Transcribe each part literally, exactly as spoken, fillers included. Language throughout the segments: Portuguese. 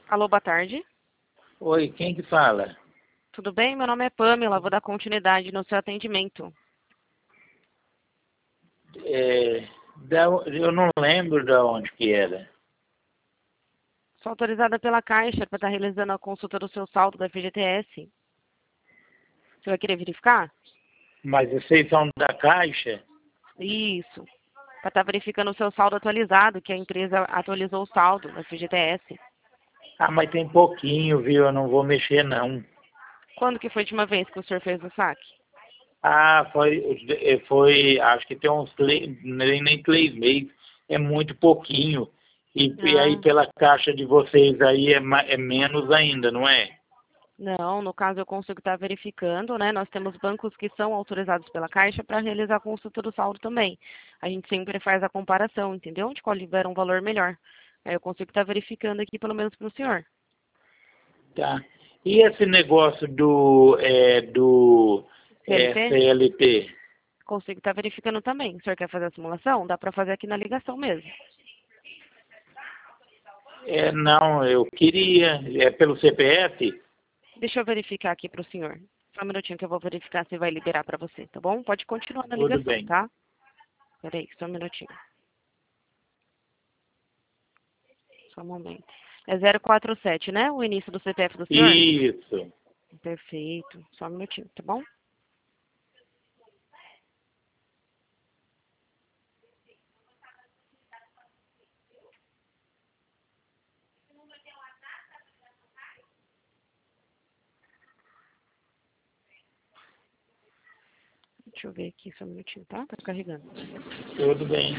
Alô, boa tarde. Oi, quem que fala? Tudo bem? Meu nome é Pamela, vou dar continuidade no seu atendimento. É, da, eu não lembro de onde que era. Sou autorizada pela Caixa para estar realizando a consulta do seu saldo da F G T S. Você vai querer verificar? Mas vocês são da Caixa? Isso. Para estar verificando o seu saldo atualizado, que a empresa atualizou o saldo da F G T S. Ah, mas tem pouquinho, viu? Eu não vou mexer, não. Quando que foi a última vez que o senhor fez o saque? Ah, foi, foi acho que tem uns três, nem, nem três meses. É muito pouquinho. E, e aí Ah, pela Caixa de vocês aí é, ma- é menos ainda, não é? não, no caso eu consigo estar verificando, né? Nós temos bancos que são autorizados pela Caixa para realizar a consulta do saldo também. A gente sempre faz a comparação, entendeu? De qual libera um valor melhor. Aí eu consigo estar verificando aqui pelo menos para o senhor. Tá. E esse negócio do, é, do é, C L T? C L T? Consigo estar verificando também. O senhor quer fazer a simulação? Dá para fazer aqui na ligação mesmo. É, não, eu queria. É pelo C P F? Deixa eu verificar aqui para o senhor. Só um minutinho que eu vou verificar se vai liberar para você, tá bom? Pode continuar na Tudo ligação, bem. tá? Peraí, só um minutinho. Só um momento. É zero quatro sete, né? O início do C P F do senhor? Isso. Perfeito. Só um minutinho, tá bom? Deixa eu ver aqui só um minutinho, tá? Tá carregando. Tudo bem.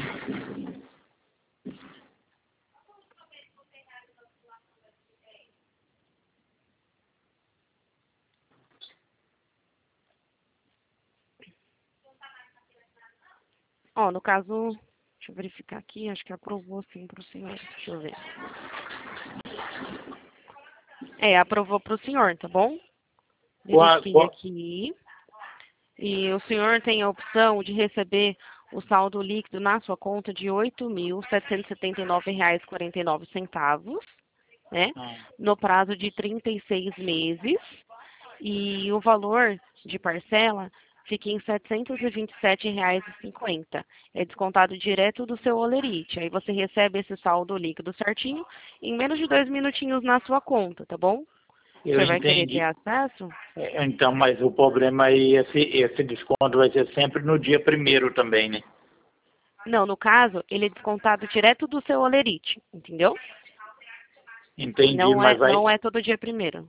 Ó, no caso, deixa eu verificar aqui, acho que aprovou sim pro senhor. Deixa eu ver. É, aprovou pro senhor, tá bom? Qual, Verifiquei qual, aqui. E o senhor tem a opção de receber o saldo líquido na sua conta de oito mil setecentos e setenta e nove reais e quarenta e nove centavos, né? ah, No prazo de trinta e seis meses. E o valor de parcela fica em setecentos e vinte e sete reais e cinquenta. É descontado direto do seu Olerite. Aí você recebe esse saldo líquido certinho em menos de dois minutinhos na sua conta, tá bom? O eu senhor vai querer ter entendi. acesso? É, então, mas o problema aí, esse, esse desconto vai ser sempre no dia primeiro também, né? Não, no caso, ele é descontado direto do seu Olerite, entendeu? Entendi, Não mas é, vai, não é todo dia primeiro.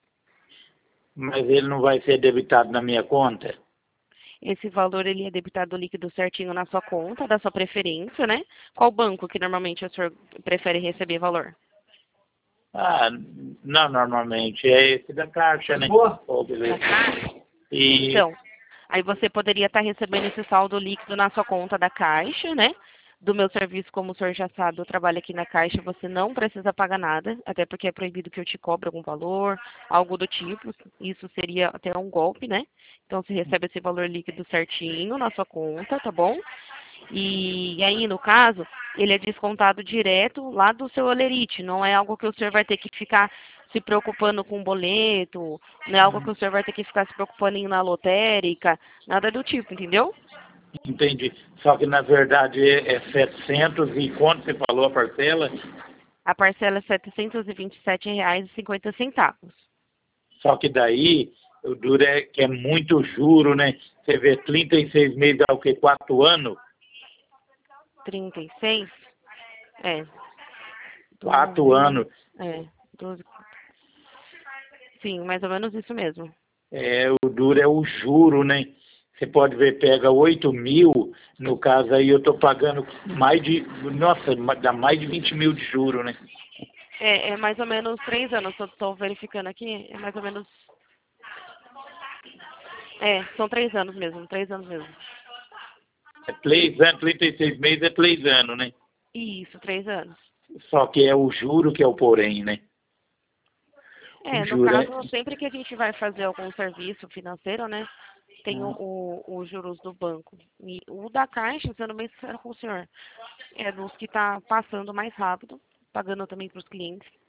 mas ele não vai ser debitado na minha conta? Esse valor ele é debitado líquido certinho na sua conta, da sua preferência, né? Qual banco que normalmente o senhor prefere receber valor? Ah, não, normalmente é esse da Caixa, né? Oh, Da beleza. Caixa? E, Então, aí você poderia estar recebendo esse saldo líquido na sua conta da Caixa, né? Do meu serviço, como o senhor já sabe, eu trabalho aqui na Caixa, você não precisa pagar nada, até porque é proibido que eu te cobre algum valor, algo do tipo. Isso seria até um golpe, né? Então, você recebe esse valor líquido certinho na sua conta, tá bom? E aí, no caso, ele é descontado direto lá do seu Olerite. Não é algo que o senhor vai ter que ficar se preocupando com boleto, não é algo que o senhor vai ter que ficar se preocupando em ir na lotérica, nada do tipo, entendeu? entendi. Só que, na verdade, é é setecentos e quanto você falou a parcela? A parcela é setecentos e vinte e sete reais e cinquenta centavos. Só que daí, o duro é que é muito juro, né? Você vê trinta e seis meses, dá o quê? Quatro anos? trinta e seis? É. Quatro doze. anos. É. doze. Sim, mais ou menos isso mesmo. É, o duro é o juro, né? Você pode ver, pega oito mil, no caso aí eu estou pagando mais de, nossa, dá mais de vinte mil de juro, né? É, é mais ou menos três anos, estou verificando aqui, é mais ou menos. É, são três anos mesmo, três anos mesmo. É três anos, trinta e seis meses é três anos, né? Isso, três anos. Só que é o juro que é o porém, né? O É, no juro é, caso, sempre que a gente vai fazer algum serviço financeiro, né, tem o, o, os juros do banco. E o da Caixa, sendo bem sincero com o senhor, é dos que está passando mais rápido, pagando também para os clientes.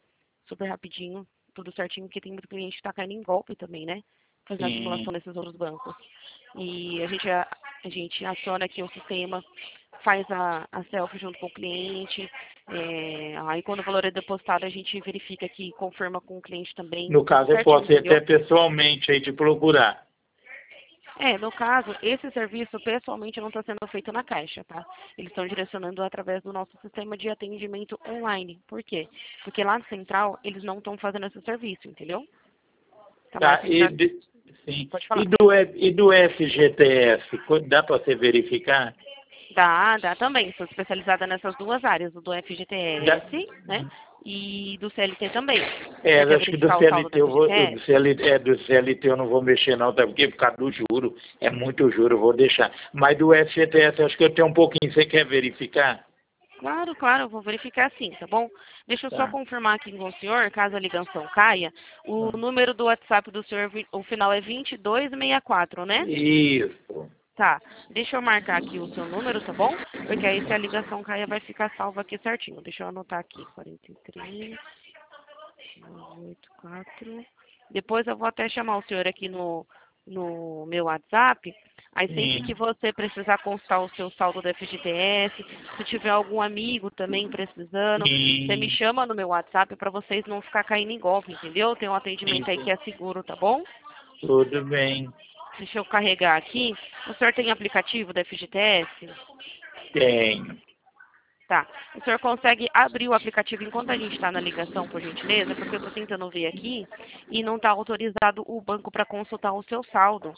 super rapidinho, tudo certinho, porque tem muito cliente que está caindo em golpe também, né? Fazendo a Sim. simulação desses outros bancos. E a gente, a, a gente aciona aqui o sistema, faz a, a selfie junto com o cliente, é, aí quando o valor é depositado a gente verifica que confirma com o cliente também. No caso, eu certinho, posso ir entendeu? até pessoalmente aí te procurar. É, no caso, esse serviço pessoalmente não está sendo feito na Caixa, tá? Eles estão direcionando através do nosso sistema de atendimento online. Por quê? Porque lá na central eles não estão fazendo esse serviço, entendeu? Tá mais Tá, e, central... de, sim. Pode E, falar. do, F- e do F G T S, co- dá para você verificar? Dá, dá também. Sou especializada nessas duas áreas, do F G T Dá, S, né? E do C L T também. é, Você quer acho que do verificar o saldo do C L T eu vou, do F G T S? C L T, é, do C L T eu não vou mexer não, tá? Porque por causa do juro, é muito juro, eu vou deixar. Mas do F G T S acho que eu tenho um pouquinho, você quer verificar? Claro, claro, eu vou verificar sim, tá bom? Deixa eu só Tá. confirmar aqui com o senhor, caso a ligação caia, o número do WhatsApp do senhor, vi- o final é vinte e dois sessenta e quatro, né? Isso. Tá, deixa eu marcar aqui o seu número, tá bom? Porque aí se a ligação caia vai ficar salva aqui certinho. Deixa eu anotar aqui, quarenta e três, nove oito quatro. Depois eu vou até chamar o senhor aqui no, no meu WhatsApp. Aí sempre Sim. que você precisar constar o seu saldo do F G T S, se tiver algum amigo também precisando, você me Sim. chama no meu WhatsApp para vocês não ficar caindo em golpe, entendeu? Tem um atendimento aí Sim. que é seguro, tá bom? Tudo bem. Deixa eu carregar aqui. O senhor tem aplicativo da F G T S? Tenho. Tá. O senhor consegue abrir o aplicativo enquanto a gente está na ligação, por gentileza? Porque eu estou tentando ver aqui e não está autorizado o banco para consultar o seu saldo.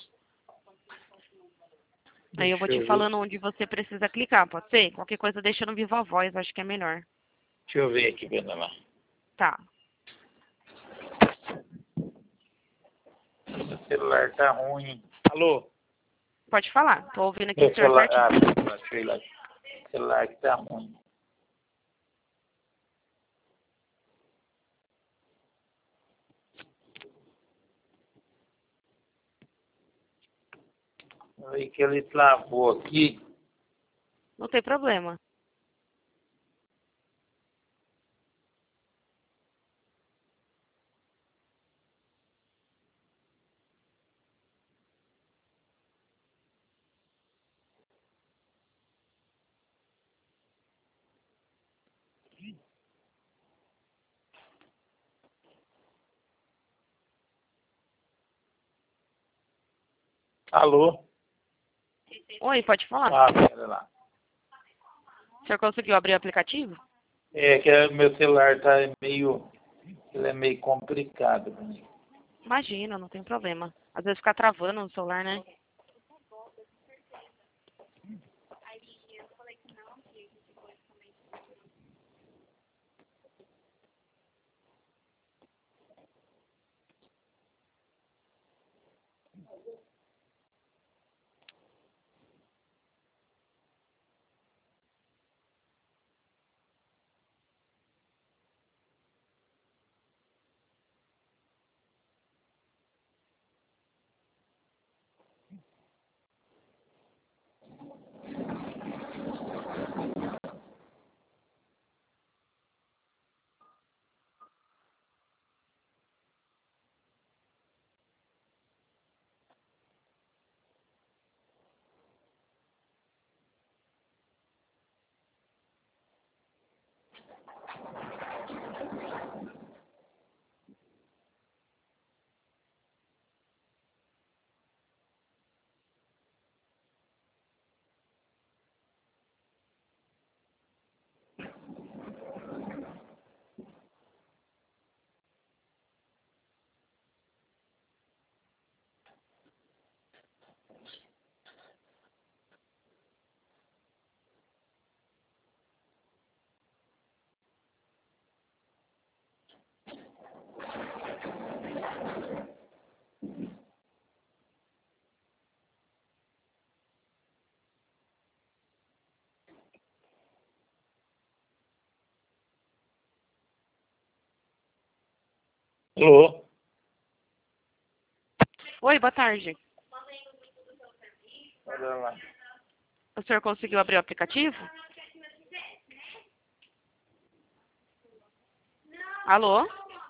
Aí eu vou Deixa te eu ver. falando onde você precisa clicar, pode ser? Qualquer coisa deixa no Viva Voz, acho que é melhor. Deixa eu ver aqui, Bruna lá. Tá. Meu celular tá ruim. Alô? Pode falar. Tô ouvindo aqui Meu o senhor celular. Ah, certinho. deixa eu ir lá. O celular que tá ruim. Eu vi que ele travou aqui. Não tem problema. Alô? Oi, pode falar. Ah, pera lá. O senhor conseguiu abrir o aplicativo? É que o meu celular tá meio. Ele é meio complicado pra mim. Imagina, não tem problema. Às vezes fica travando no celular, né? Alô? Oi, boa tarde. Olha lá. O senhor conseguiu abrir o aplicativo? Alô?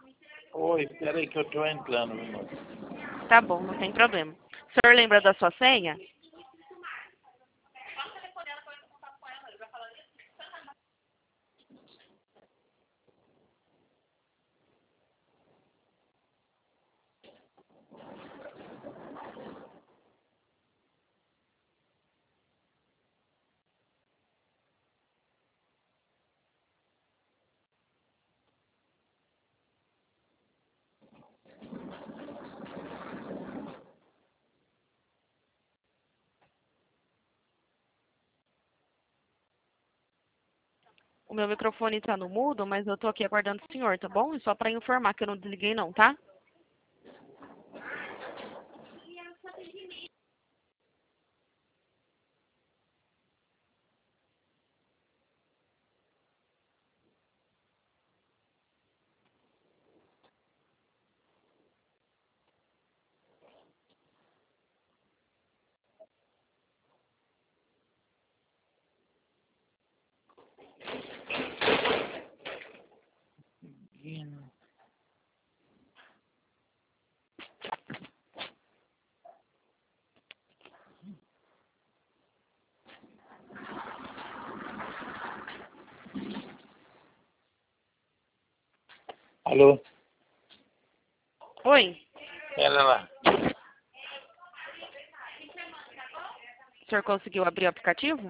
Oi, espera aí que eu tô entrando, meu irmão. Tá bom, não tem problema. O senhor lembra da sua senha? O meu microfone tá no mudo, mas eu tô aqui aguardando o senhor, tá bom? E só pra informar que eu não desliguei não, tá? Alô? Oi, Pera lá. o senhor conseguiu abrir o aplicativo?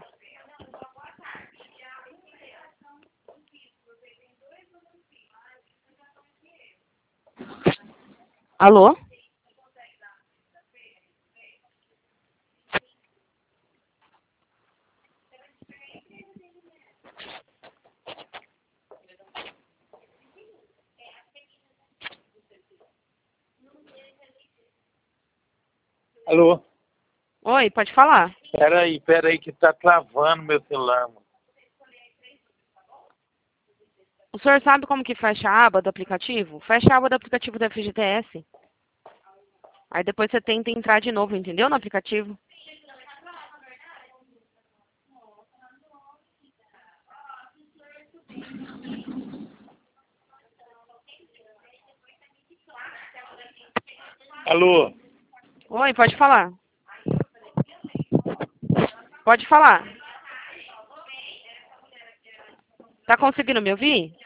Alô? Alô? Oi, pode falar. Pera aí, pera aí que tá travando meu celular, mano. O senhor sabe como que fecha a aba do aplicativo? Fecha a aba do aplicativo da F G T S. Aí depois você tenta entrar de novo, entendeu? No aplicativo. Alô? Oi, pode falar. Pode falar. Tá conseguindo me ouvir?